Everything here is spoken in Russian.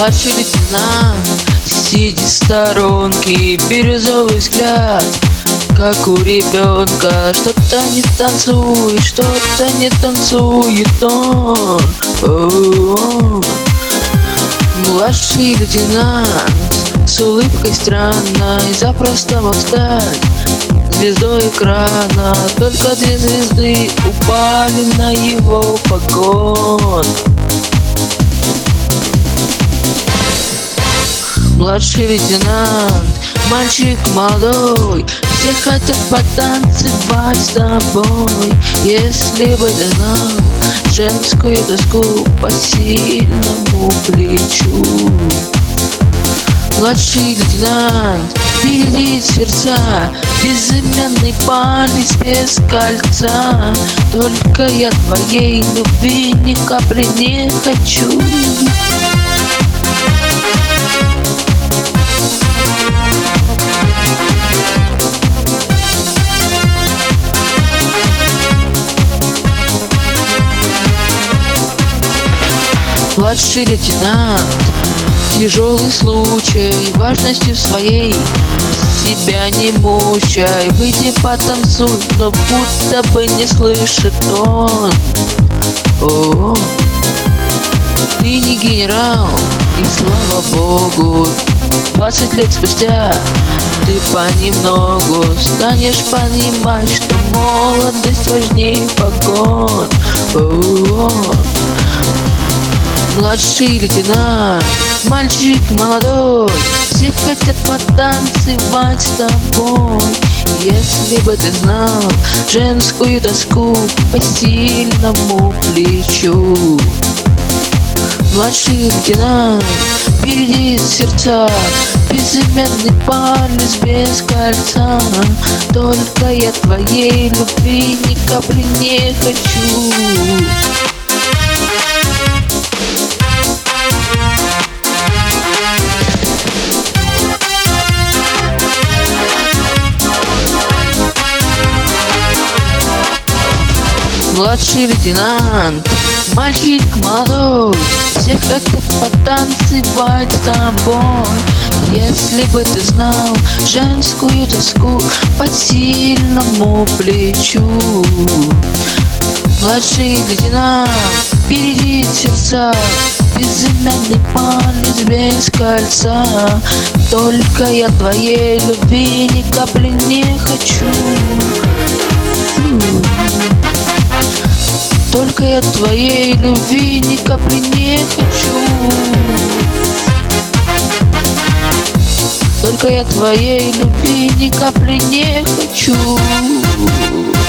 Младший лейтенант сидит в сторонке, бирюзовый взгляд, как у ребенка. Что-то не танцует, что-то не танцует он. О-о-о. Младший лейтенант с улыбкой странной запросто мог стать звездой экрана. Только 2 звезды упали на его погон. Младший лейтенант, мальчик молодой, все хотят потанцевать с тобой. Если бы ты знал женскую тоску по сильному плечу. Младший лейтенант бередит сердца, безымянный палец без кольца. Только я твоей любви ни капли не хочу. Младший лейтенант, тяжелый случай, важностью своей себя не мучай. Выйди потанцуй, но будто бы не слышит он. О, ты не генерал, и слава богу, 20 лет спустя ты понемногу станешь понимать, что молодость важнее погон. О, младший лейтенант, мальчик молодой, все хотят потанцевать с тобой. Если бы ты знал женскую тоску по сильному плечу. Младший лейтенант бередит сердца, безымянный палец без кольца. Только я твоей любви ни капли не хочу. Младший лейтенант, мальчик молодой, все хотят потанцевать с тобой. Если бы ты знал женскую тоску по сильному плечу. Младший лейтенант бередит сердца, безымянный палец без кольца. Только я твоей любви ни капли не хочу. Только я твоей любви ни капли не хочу. Только я твоей любви ни капли не хочу.